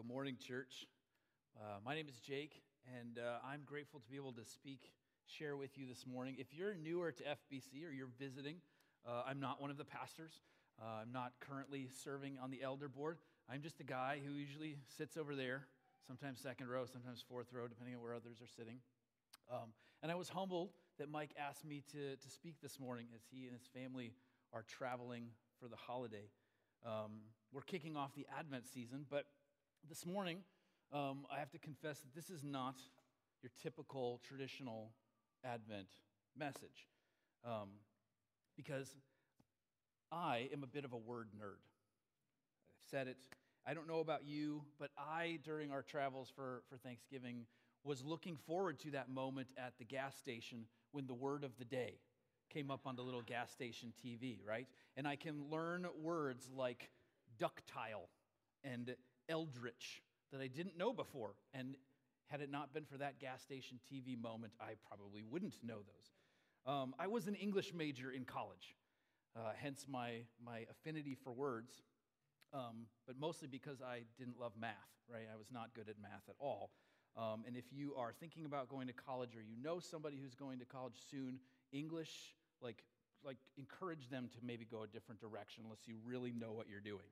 Good morning, church. My name is Jake, and I'm grateful to be able to share with you this morning. If you're newer to FBC or you're visiting, I'm not one of the pastors. I'm not currently serving on the elder board. I'm just a guy who usually sits over there, sometimes second row, sometimes fourth row, depending on where others are sitting. And I was humbled that Mike asked me to speak this morning as he and his family are traveling for the holiday. We're kicking off the Advent season, but this morning, I have to confess that this is not your typical traditional Advent message, because I am a bit of a word nerd. I've said it. I don't know about you, but I, during our travels for Thanksgiving, was looking forward to that moment at the gas station when the word of the day came up on the little gas station TV, right? And I can learn words like ductile and eldritch that I didn't know before. And had it not been for that gas station TV moment, I probably wouldn't know those. I was an English major in college, hence my affinity for words, but mostly because I didn't love math, right? I was not good at math at all. And if you are thinking about going to college or you know somebody who's going to college soon, English, like encourage them to maybe go a different direction unless you really know what you're doing.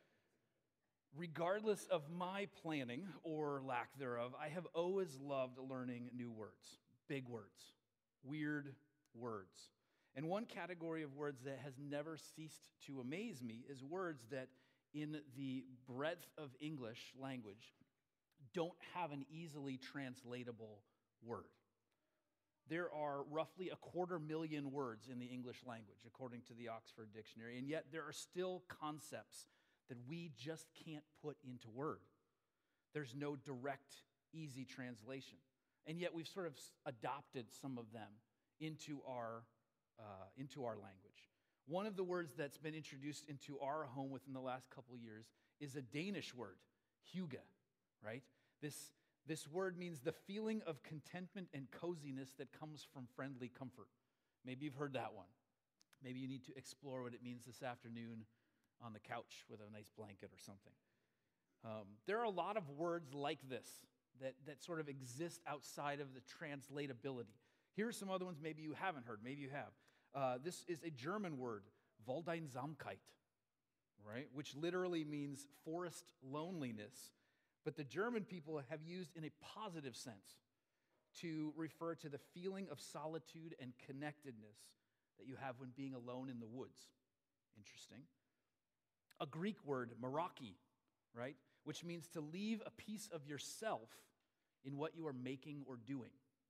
Regardless of my planning or lack thereof, I have always loved learning new words, big words, weird words. And one category of words that has never ceased to amaze me is words that in the breadth of English language don't have an easily translatable word. There are roughly 250,000 words in the English language, according to the Oxford Dictionary, and yet there are still concepts that we just can't put into word. There's no direct, easy translation. And yet we've sort of adopted some of them into our language. One of the words that's been introduced into our home within the last couple years is a Danish word, hygge, right? This word means the feeling of contentment and coziness that comes from friendly comfort. Maybe you've heard that one. Maybe you need to explore what it means this afternoon on the couch with a nice blanket or something. There are a lot of words like this that sort of exist outside of the translatability. Here are some other ones maybe you haven't heard, maybe you have. This is a German word, Waldeinsamkeit, right? Which literally means forest loneliness. But the German people have used in a positive sense to refer to the feeling of solitude and connectedness that you have when being alone in the woods. Interesting. A Greek word, meraki, right, which means to leave a piece of yourself in what you are making or doing.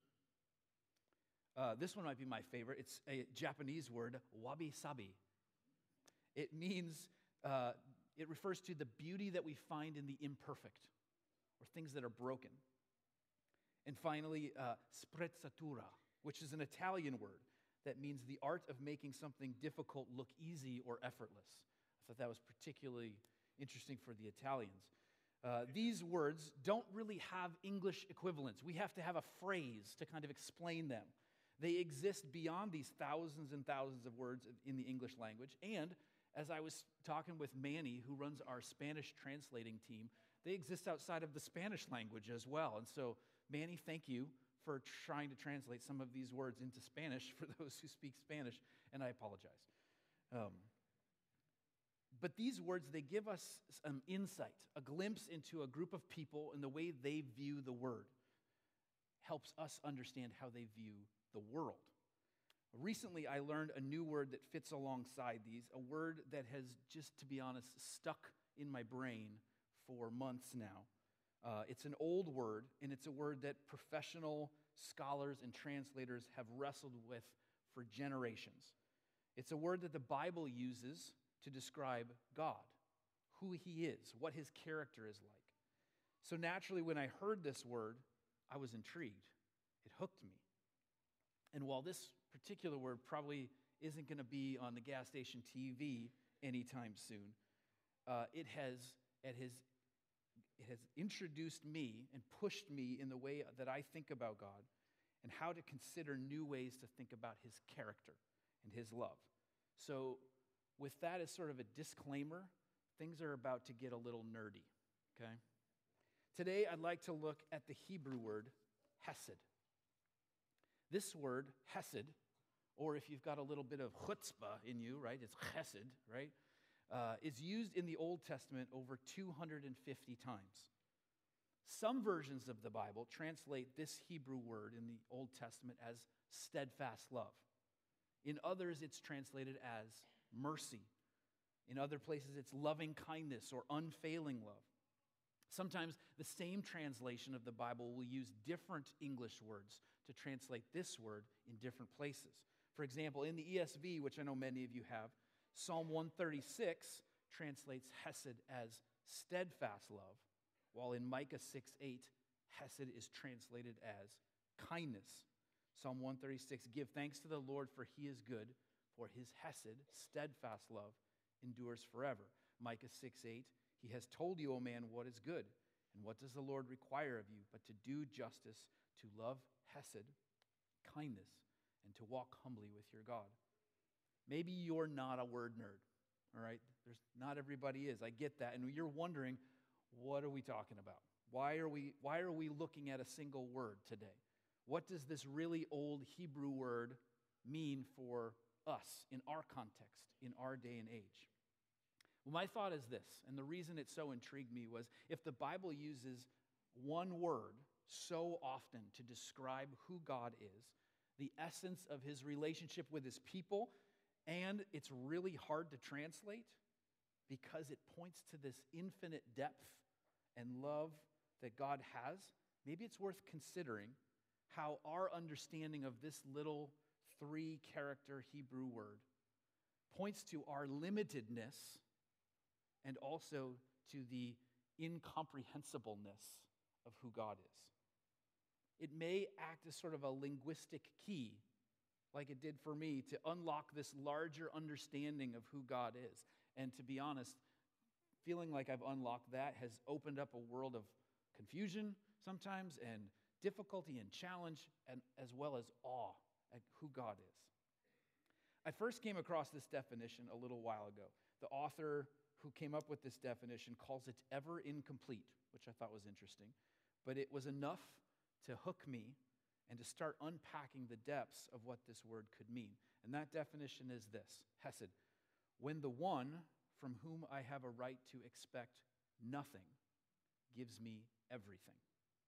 This one might be my favorite. It's a Japanese word, wabi-sabi. It means, it refers to the beauty that we find in the imperfect, or things that are broken. And finally, sprezzatura, which is an Italian word that means the art of making something difficult look easy or effortless. I thought that was particularly interesting for the Italians. These words don't really have English equivalents. We have to have a phrase to kind of explain them. They exist beyond these thousands and thousands of words in the English language. And as I was talking with Manny, who runs our Spanish translating team, they exist outside of the Spanish language as well. And so, Manny, thank you for trying to translate some of these words into Spanish for those who speak Spanish, and I apologize. But these words, they give us some insight, a glimpse into a group of people and the way they view the word. Helps us understand how they view the world. Recently, I learned a new word that fits alongside these, a word that has, just to be honest, stuck in my brain for months now. It's an old word, and it's a word that professional scholars and translators have wrestled with for generations. It's a word that the Bible uses to describe God, who He is, what His character is like. So naturally, when I heard this word, I was intrigued. It hooked me. And while this particular word probably isn't going to be on the gas station TV anytime soon, it has introduced me and pushed me in the way that I think about God and how to consider new ways to think about His character and His love. So with that as sort of a disclaimer, things are about to get a little nerdy, okay? Today, I'd like to look at the Hebrew word hesed. This word, hesed, or if you've got a little bit of chutzpah in you, right, it's chesed, right, is used in the Old Testament over 250 times. Some versions of the Bible translate this Hebrew word in the Old Testament as steadfast love. In others, it's translated as mercy. In other places, it's loving kindness or unfailing love. Sometimes the same translation of the Bible will use different English words to translate this word in different places. For example, in the ESV, which I know many of you have, Psalm 136 translates hesed as steadfast love, while in Micah 6:8, hesed is translated as kindness. Psalm 136, give thanks to the Lord, for he is good, for his hesed, steadfast love, endures forever. Micah 6:8, he has told you, O man, what is good, and what does the Lord require of you, but to do justice, to love hesed, kindness, and to walk humbly with your God. Maybe you're not a word nerd, all right? Not everybody is. I get that. And you're wondering, what are we talking about? Why are we looking at a single word today? What does this really old Hebrew word mean for us in our context, in our day and age? Well, my thought is this, and the reason it so intrigued me was if the Bible uses one word so often to describe who God is, the essence of his relationship with his people, and it's really hard to translate because it points to this infinite depth and love that God has, maybe it's worth considering how our understanding of this little 3-character Hebrew word points to our limitedness and also to the incomprehensibleness of who God is. It may act as sort of a linguistic key, like it did for me, to unlock this larger understanding of who God is. And to be honest, feeling like I've unlocked that has opened up a world of confusion sometimes and difficulty and challenge, and as well as awe at who God is. I first came across this definition a little while ago. The author who came up with this definition calls it ever incomplete, which I thought was interesting. But it was enough to hook me and to start unpacking the depths of what this word could mean. And that definition is this: hesed, when the one from whom I have a right to expect nothing gives me everything.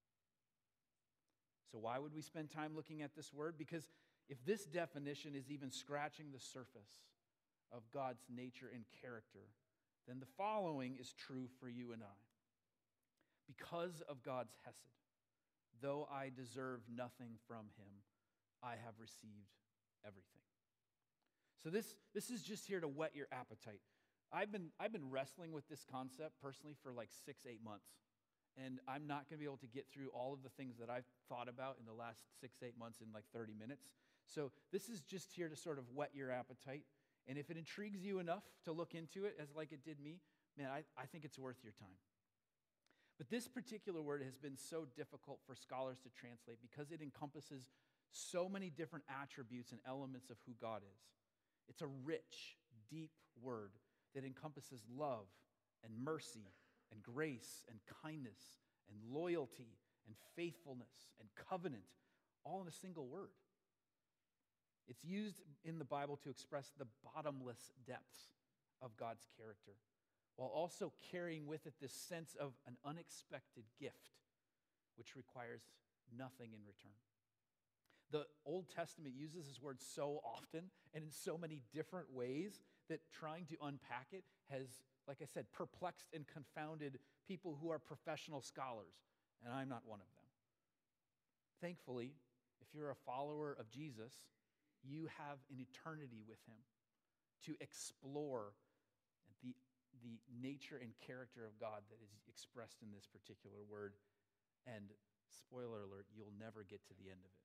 So why would we spend time looking at this word? Because if this definition is even scratching the surface of God's nature and character, then the following is true for you and I. Because of God's hesed, though I deserve nothing from him, I have received everything. So this is just here to whet your appetite. I've been wrestling with this concept personally for like 6-8 months. And I'm not going to be able to get through all of the things that I've thought about in the last 6-8 months in like 30 minutes. So this is just here to sort of whet your appetite. And if it intrigues you enough to look into it, as like it did me, man, I think it's worth your time. But this particular word has been so difficult for scholars to translate because it encompasses so many different attributes and elements of who God is. It's a rich, deep word that encompasses love and mercy and grace and kindness and loyalty and faithfulness and covenant, all in a single word. It's used in the Bible to express the bottomless depths of God's character, while also carrying with it this sense of an unexpected gift, which requires nothing in return. The Old Testament uses this word so often and in so many different ways that trying to unpack it has, like I said, perplexed and confounded people who are professional scholars, and I'm not one of them. Thankfully, if you're a follower of Jesus, you have an eternity with him to explore the nature and character of God that is expressed in this particular word. And spoiler alert, you'll never get to the end of it.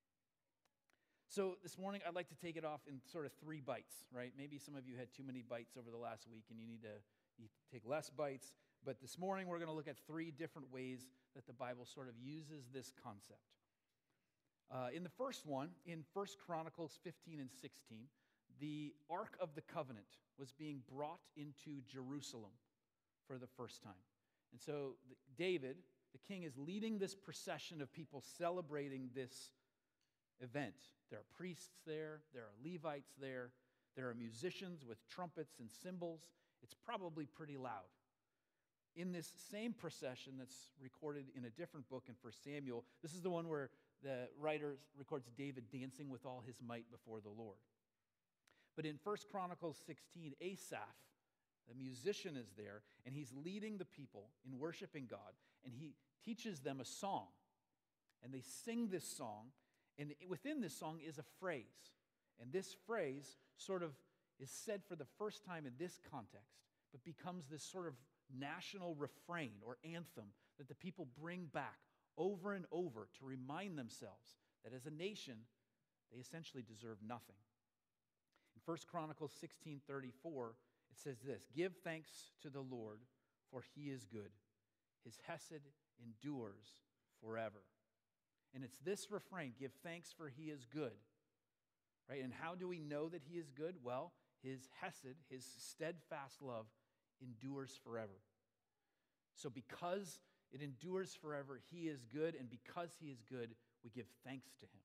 So this morning, I'd like to take it off in sort of 3 bites, right? Maybe some of you had too many bites over the last week and you need to take less bites. But this morning, we're going to look at 3 different ways that the Bible sort of uses this concept. In the first one, in 1 Chronicles 15 and 16, the Ark of the Covenant was being brought into Jerusalem for the first time. And so David the king is leading this procession of people celebrating this event. There are priests there, there are Levites there, there are musicians with trumpets and cymbals. It's probably pretty loud. In this same procession that's recorded in a different book in 1 Samuel, this is the one where the writer records David dancing with all his might before the Lord. But in 1 Chronicles 16, Asaph, the musician, is there, and he's leading the people in worshiping God, and he teaches them a song. And they sing this song, and within this song is a phrase. And this phrase sort of is said for the first time in this context, but becomes this sort of national refrain or anthem that the people bring back over and over to remind themselves that as a nation, they essentially deserve nothing. In 1 Chronicles 16:34, it says this: "Give thanks to the Lord, for he is good. His hesed endures forever." And it's this refrain, give thanks for he is good. Right? And how do we know that he is good? Well, his hesed, his steadfast love, endures forever. So because it endures forever, he is good, and because he is good, we give thanks to him.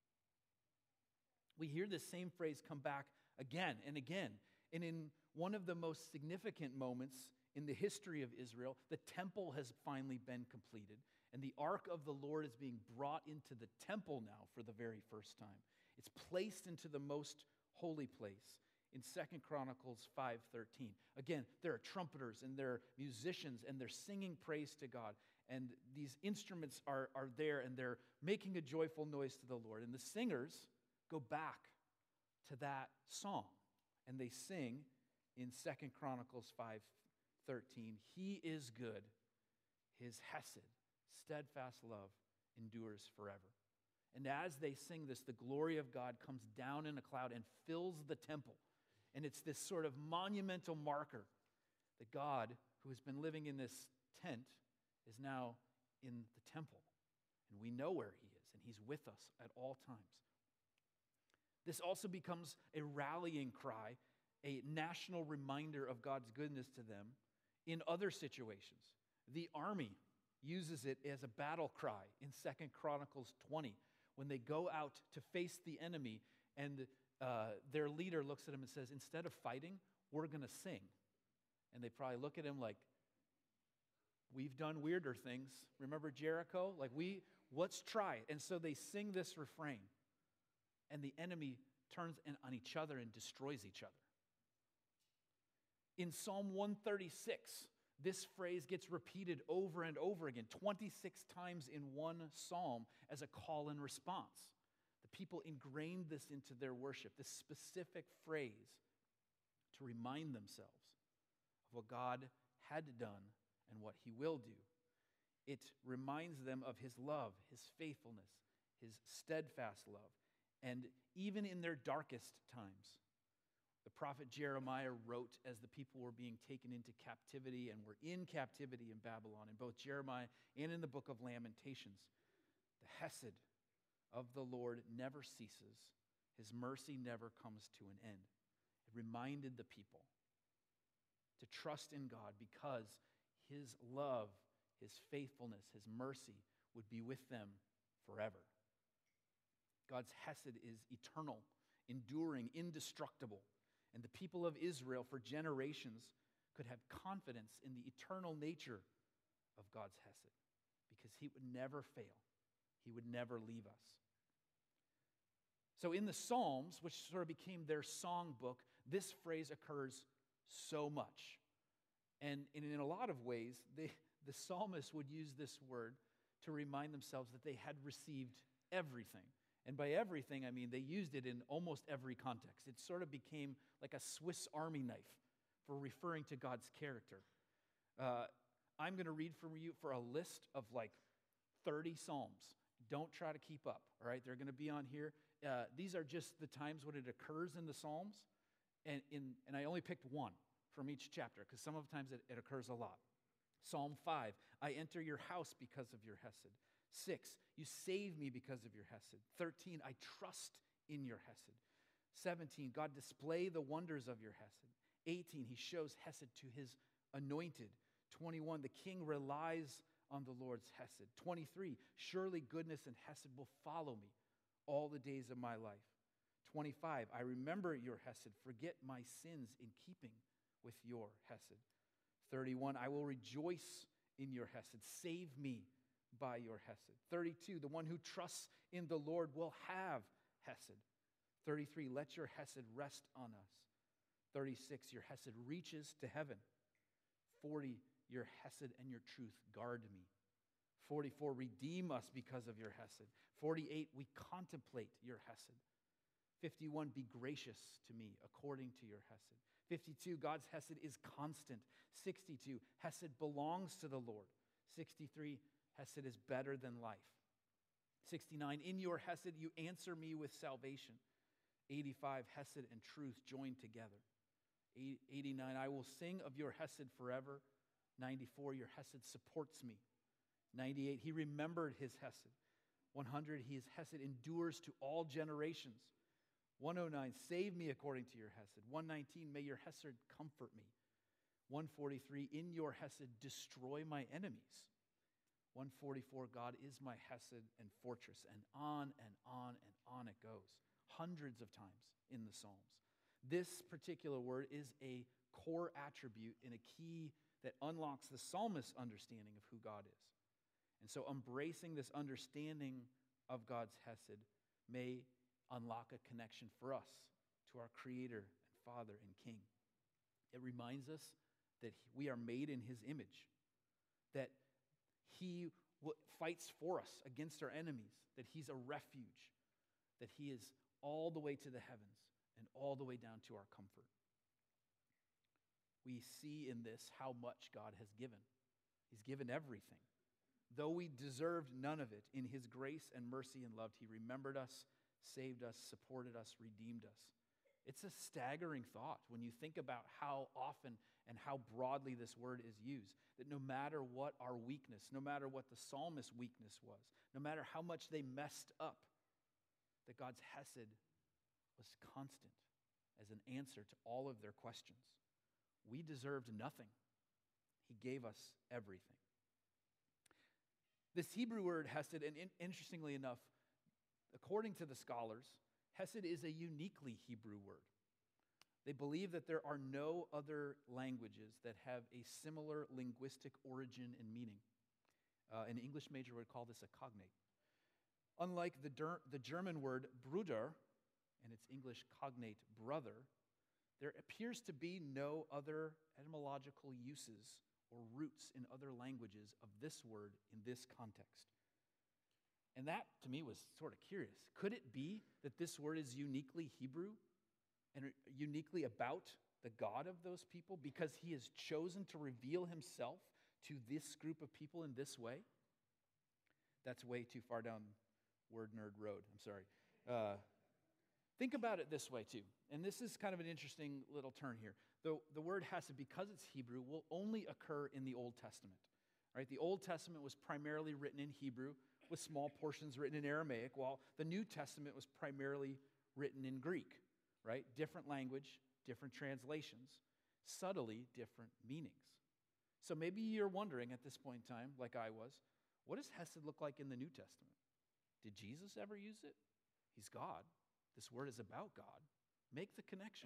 We hear this same phrase come back again and again. And in one of the most significant moments in the history of Israel, the temple has finally been completed, and the ark of the Lord is being brought into the temple now for the very first time. It's placed into the most holy place in 2 Chronicles 5:13. Again, there are trumpeters and there are musicians and they're singing praise to God. And these instruments are there and they're making a joyful noise to the Lord. And the singers go back to that song and they sing in 2 Chronicles 5:13, "He is good, his hesed, steadfast love, endures forever." And as they sing this, the glory of God comes down in a cloud and fills the temple. And it's this sort of monumental marker that God, who has been living in this tent, is now in the temple. And we know where he is, and he's with us at all times. This also becomes a rallying cry, a national reminder of God's goodness to them in other situations. The army uses it as a battle cry in 2 Chronicles 20 when they go out to face the enemy, and their leader looks at him and says, "Instead of fighting, we're going to sing." And they probably look at him like, "We've done weirder things. Remember Jericho? Let's try it." And so they sing this refrain, and the enemy turns on each other and destroys each other. In Psalm 136, this phrase gets repeated over and over again, 26 times in one psalm as a call and response. The people ingrained this into their worship, this specific phrase to remind themselves of what God had done and what he will do. It reminds them of his love, his faithfulness, his steadfast love. And even in their darkest times, the prophet Jeremiah wrote as the people were being taken into captivity and were in captivity in Babylon, in both Jeremiah and in the book of Lamentations, "The hesed of the Lord never ceases. His mercy never comes to an end." It reminded the people to trust in God because his love, his faithfulness, his mercy would be with them forever. God's hesed is eternal, enduring, indestructible. And the people of Israel for generations could have confidence in the eternal nature of God's hesed because he would never fail. He would never leave us. So in the Psalms, which sort of became their song book, this phrase occurs so much. And in a lot of ways, the psalmist would use this word to remind themselves that they had received everything. And by everything, I mean they used it in almost every context. It sort of became like a Swiss Army knife for referring to God's character. I'm going to read from you for a list of 30 Psalms. Don't try to keep up, all right? They're going to be on here. These are just the times when it occurs in the Psalms. And I only picked one from each chapter because some of the times it occurs a lot. Psalm 5, "I enter your house because of your hesed." 6, "You save me because of your hesed." 13, "I trust in your hesed." 17, "God display the wonders of your hesed." 18, "He shows hesed to his anointed." 21, "The king relies on the Lord's hesed. 23, surely goodness and hesed will follow me all the days of my life. 25, I remember your hesed, forget my sins in keeping with your hesed. 31, I will rejoice in your hesed, save me by your hesed. 32, the one who trusts in the Lord will have hesed. 33, let your hesed rest on us. 36, your hesed reaches to heaven. 40, your hesed and your truth guard me. 44, redeem us because of your hesed. 48, we contemplate your hesed. 51, be gracious to me according to your hesed. 52, God's hesed is constant. 62, hesed belongs to the Lord. 63, hesed is better than life. 69, in your hesed you answer me with salvation. 85, hesed and truth joined together. 89, I will sing of your hesed forever. 94, your hesed supports me. 98, he remembered his hesed. 100, his hesed endures to all generations. 109, save me according to your hesed. 119, may your hesed comfort me. 143, in your hesed destroy my enemies. 144, God is my hesed and fortress, and on and on and on it goes, hundreds of times in the Psalms. This particular word is a core attribute and a key that unlocks the psalmist's understanding of who God is. And so embracing this understanding of God's hesed may unlock a connection for us to our Creator and Father and King. It reminds us that we are made in His image, that He fights for us against our enemies, that He's a refuge, that He is all the way to the heavens and all the way down to our comfort. We see in this how much God has given. He's given everything. Though we deserved none of it, in His grace and mercy and love, He remembered us, saved us, supported us, redeemed us. It's a staggering thought when you think about how often and how broadly this word is used, that no matter what our weakness, no matter what the psalmist's weakness was, no matter how much they messed up, that God's hesed was constant as an answer to all of their questions. We deserved nothing. He gave us everything. This Hebrew word hesed, and interestingly enough, according to the scholars, hesed is a uniquely Hebrew word. They believe that there are no other languages that have a similar linguistic origin and meaning. An English major would call this a cognate. Unlike the German word Bruder and its English cognate brother, there appears to be no other etymological uses or roots in other languages of this word in this context. And that, to me, was sort of curious. Could it be that this word is uniquely Hebrew and uniquely about the God of those people because He has chosen to reveal Himself to this group of people in this way? That's way too far down word nerd road. I'm sorry. Think about it this way, too. And this is kind of an interesting little turn here. The word hesed, because it's Hebrew, will only occur in the Old Testament. Right? The Old Testament was primarily written in Hebrew, with small portions written in Aramaic, while the New Testament was primarily written in Greek. Right? Different language, different translations, subtly different meanings. So maybe you're wondering at this point in time, like I was, what does hesed look like in the New Testament? Did Jesus ever use it? He's God. This word is about God. Make the connection.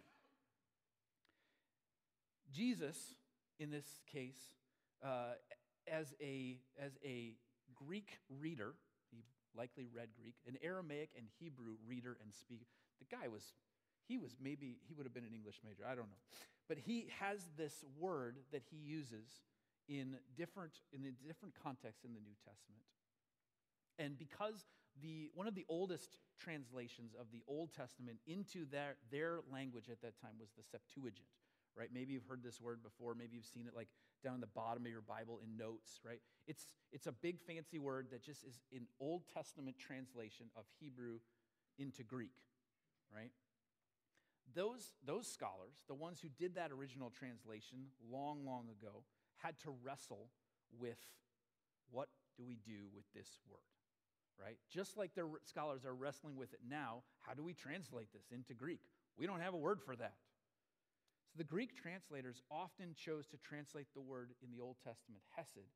Jesus, in this case, as a Greek reader, he likely read Greek, an Aramaic and Hebrew reader and speaker. The guy he would have been an English major, I don't know. But he has this word that he uses in a different context in the New Testament. And because one of the oldest translations of the Old Testament into their language at that time was the Septuagint, right? Maybe you've heard this word before. Maybe you've seen it like down the bottom of your Bible in notes, right? It's a big fancy word that just is an Old Testament translation of Hebrew into Greek, right? Those scholars, the ones who did that original translation long, long ago, had to wrestle with what do we do with this word, right? Just like the scholars are wrestling with it now, how do we translate this into Greek? We don't have a word for that. So the Greek translators often chose to translate the word in the Old Testament, hesed,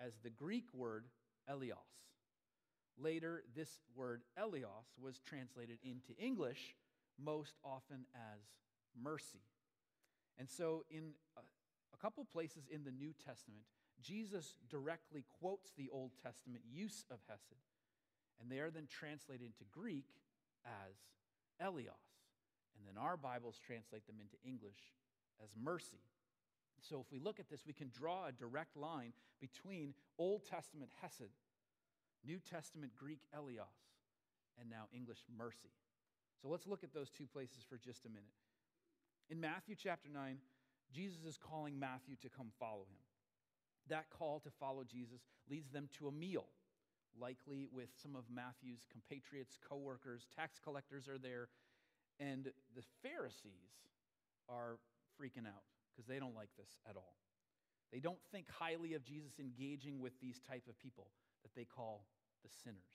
as the Greek word eleos. Later, this word eleos was translated into English most often as mercy. And so in a couple places in the New Testament, Jesus directly quotes the Old Testament use of hesed, and they are then translated into Greek as eleos. And then our Bibles translate them into English as mercy. So if we look at this, we can draw a direct line between Old Testament hesed, New Testament Greek eleos, and now English mercy. So let's look at those two places for just a minute. In Matthew chapter 9, Jesus is calling Matthew to come follow him. That call to follow Jesus leads them to a meal, likely with some of Matthew's compatriots, co-workers, tax collectors are there, and the Pharisees are freaking out because they don't like this at all. They don't think highly of Jesus engaging with these type of people that they call the sinners.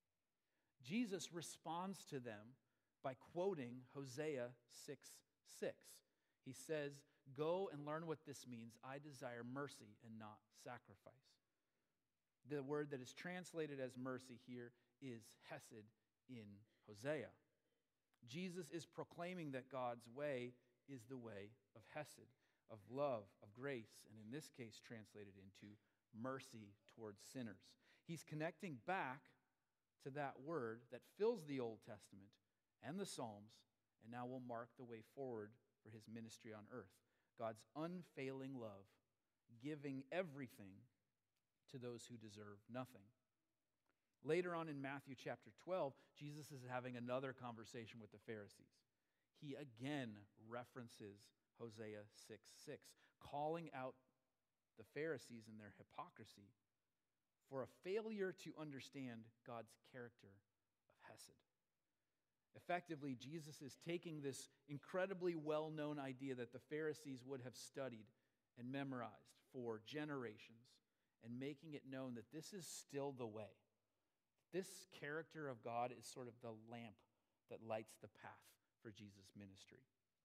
Jesus responds to them by quoting Hosea 6:6. He says, "Go and learn what this means. I desire mercy and not sacrifice." The word that is translated as mercy here is hesed in Hosea. Jesus is proclaiming that God's way is the way of hesed, of love, of grace, and in this case translated into mercy towards sinners. He's connecting back to that word that fills the Old Testament and the Psalms, and now will mark the way forward for his ministry on earth. God's unfailing love, giving everything to those who deserve nothing. Later on in Matthew chapter 12, Jesus is having another conversation with the Pharisees. He again references Hosea 6:6, calling out the Pharisees and their hypocrisy for a failure to understand God's character of hesed. Effectively, Jesus is taking this incredibly well-known idea that the Pharisees would have studied and memorized for generations and making it known that this is still the way. This character of God is sort of the lamp that lights the path for Jesus' ministry.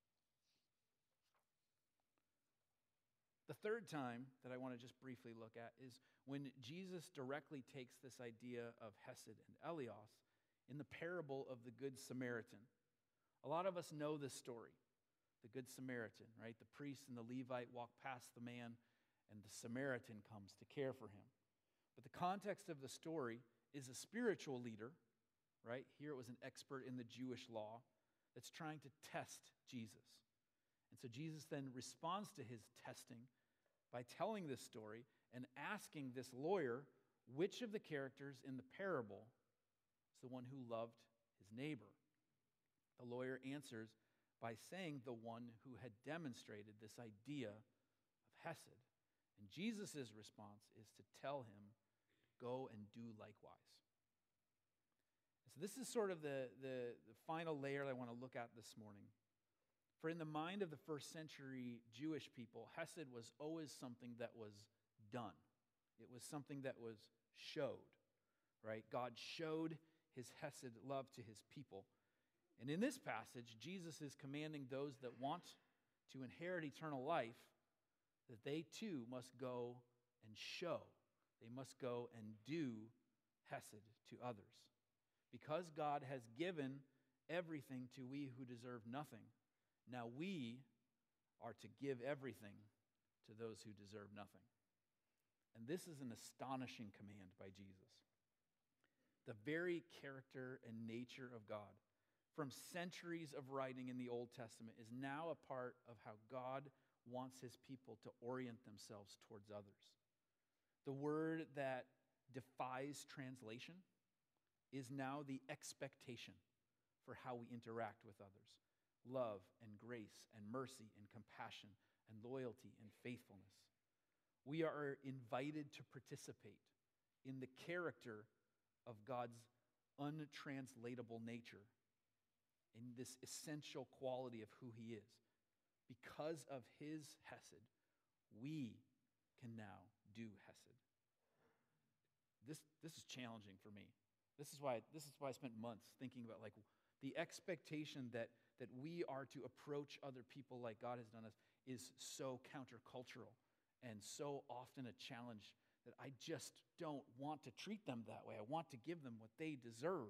The third time that I want to just briefly look at is when Jesus directly takes this idea of hesed and eleos in the parable of the Good Samaritan. A lot of us know this story, the Good Samaritan, right? The priest and the Levite walk past the man, and the Samaritan comes to care for him. But the context of the story is a spiritual leader, right? Here it was an expert in the Jewish law that's trying to test Jesus. And so Jesus then responds to his testing by telling this story and asking this lawyer which of the characters in the parable is the one who loved his neighbor. The lawyer answers by saying the one who had demonstrated this idea of hesed. And Jesus' response is to tell him, go and do likewise. So this is sort of the final layer that I want to look at this morning. For in the mind of the first century Jewish people, hesed was always something that was done. It was something that was showed, right? God showed his hesed love to his people. And in this passage, Jesus is commanding those that want to inherit eternal life that they too must go and show. They must go and do hesed to others. Because God has given everything to we who deserve nothing, now we are to give everything to those who deserve nothing. And this is an astonishing command by Jesus. The very character and nature of God, from centuries of writing in the Old Testament, is now a part of how God wants his people to orient themselves towards others. The word that defies translation is now the expectation for how we interact with others. Love and grace and mercy and compassion and loyalty and faithfulness. We are invited to participate in the character of God's untranslatable nature, in this essential quality of who he is. Because of his hesed, we can now do hesed. This is challenging for me. This is why I spent months thinking about the expectation that we are to approach other people like God has done us is so countercultural and so often a challenge that I just don't want to treat them that way. I want to give them what they deserve.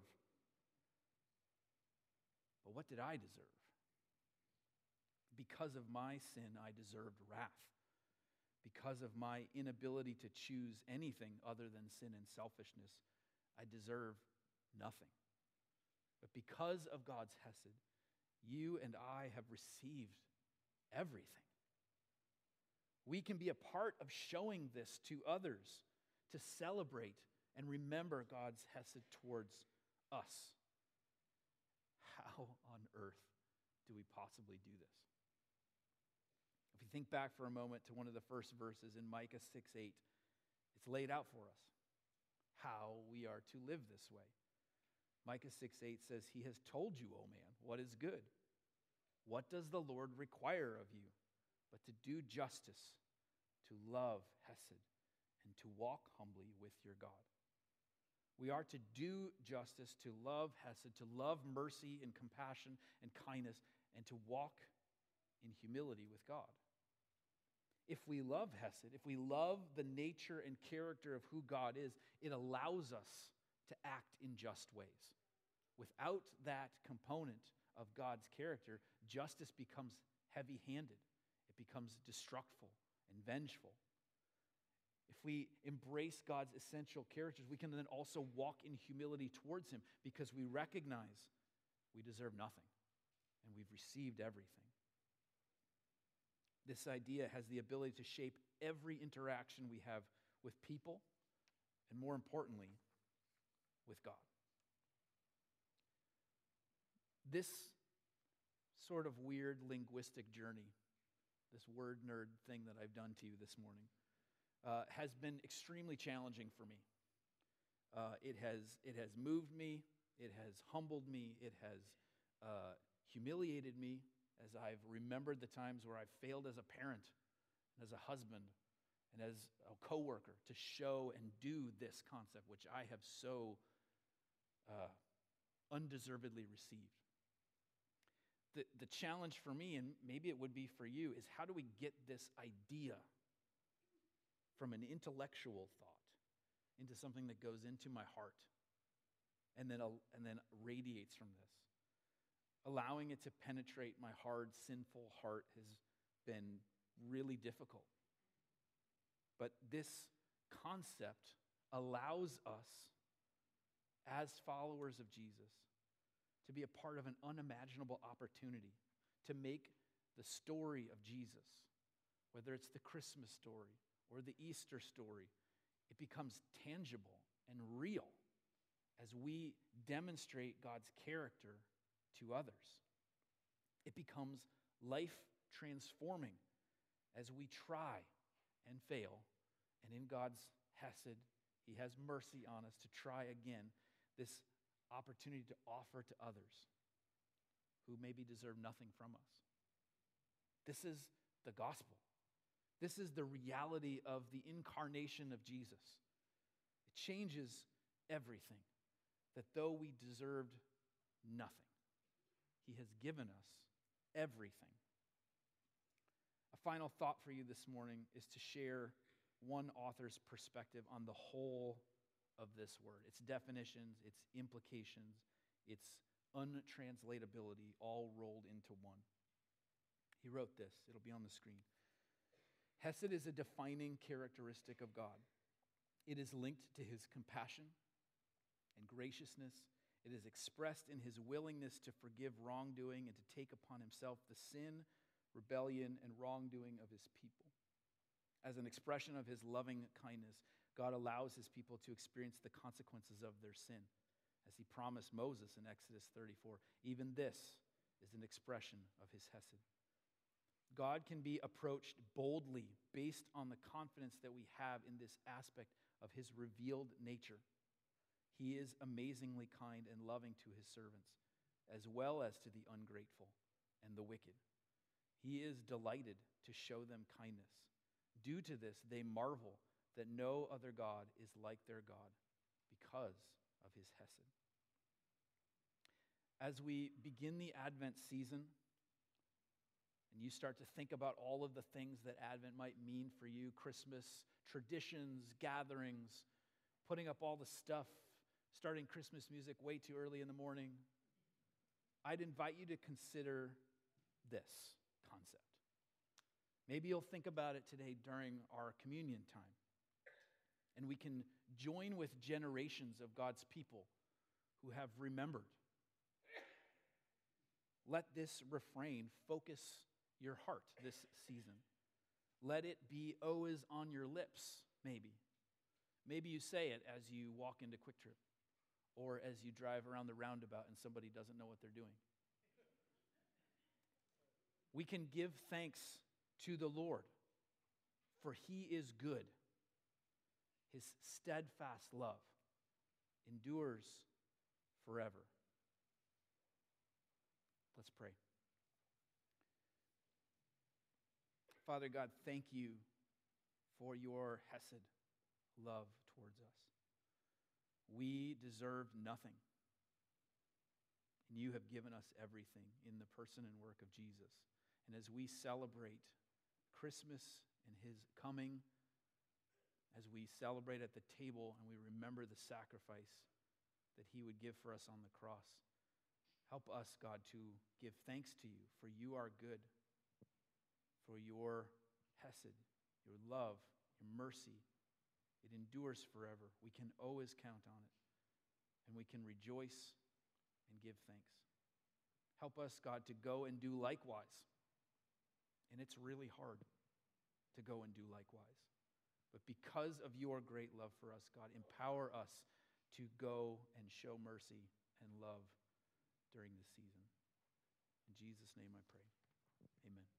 But what did I deserve? Because of my sin, I deserved wrath. Because of my inability to choose anything other than sin and selfishness, I deserve nothing. But because of God's hesed, you and I have received everything. We can be a part of showing this to others, to celebrate and remember God's hesed towards us. How on earth do we possibly do this? If we think back for a moment to one of the first verses in Micah 6:8, it's laid out for us how we are to live this way. Micah 6:8 says, "He has told you, O man, what is good. What does the Lord require of you but to do justice, to love hesed, and to walk humbly with your God?" We are to do justice, to love hesed, to love mercy and compassion and kindness, and to walk in humility with God. If we love hesed, if we love the nature and character of who God is, it allows us to act in just ways. Without that component of God's character, justice becomes heavy-handed. It becomes destructful and vengeful. If we embrace God's essential characters, we can then also walk in humility towards him because we recognize we deserve nothing and we've received everything. This idea has the ability to shape every interaction we have with people and, more importantly, with God. This sort of weird linguistic journey, this word nerd thing that I've done to you this morning, has been extremely challenging for me. It has moved me. It has humbled me. It has humiliated me as I've remembered the times where I've failed as a parent, and as a husband, and as a coworker to show and do this concept, which I have so undeservedly received. The challenge for me, and maybe it would be for you, is how do we get this idea from an intellectual thought into something that goes into my heart and then radiates from this? Allowing it to penetrate my hard, sinful heart has been really difficult. But this concept allows us, as followers of Jesus, to be a part of an unimaginable opportunity to make the story of Jesus, whether it's the Christmas story or the Easter story, it becomes tangible and real as we demonstrate God's character to others. It becomes life-transforming as we try and fail, and in God's hesed, he has mercy on us to try again, this opportunity to offer to others who maybe deserve nothing from us. This is the gospel. This is the reality of the incarnation of Jesus. It changes everything, that though we deserved nothing, he has given us everything. A final thought for you this morning is to share one author's perspective on the whole of this word, its definitions, its implications, its untranslatability, all rolled into one. He wrote this. It'll be on the screen. Hesed is a defining characteristic of God. It is linked to his compassion and graciousness. It is expressed in his willingness to forgive wrongdoing and to take upon himself the sin, rebellion, and wrongdoing of his people. As an expression of his loving kindness, God allows his people to experience the consequences of their sin, as he promised Moses in Exodus 34. Even this is an expression of his hesed. God can be approached boldly based on the confidence that we have in this aspect of his revealed nature. He is amazingly kind and loving to his servants, as well as to the ungrateful and the wicked. He is delighted to show them kindness. Due to this, they marvel that no other God is like their God because of his hesed. As we begin the Advent season, and you start to think about all of the things that Advent might mean for you, Christmas, traditions, gatherings, putting up all the stuff, starting Christmas music way too early in the morning, I'd invite you to consider this concept. Maybe you'll think about it today during our communion time. And we can join with generations of God's people who have remembered. Let this refrain focus your heart this season. Let it be always on your lips, maybe. Maybe you say it as you walk into Quick Trip or as you drive around the roundabout and somebody doesn't know what they're doing. We can give thanks to the Lord, for he is good. His steadfast love endures forever. Let's pray. Father God, thank you for your hesed love towards us. We deserved nothing, and you have given us everything in the person and work of Jesus. And as we celebrate Christmas and his coming, as we celebrate at the table and we remember the sacrifice that he would give for us on the cross, help us, God, to give thanks to you, for you are good, for your hesed, your love, your mercy. It endures forever. We can always count on it, and we can rejoice and give thanks. Help us, God, to go and do likewise. And it's really hard to go and do likewise. But because of your great love for us, God, empower us to go and show mercy and love during this season. In Jesus' name I pray. Amen.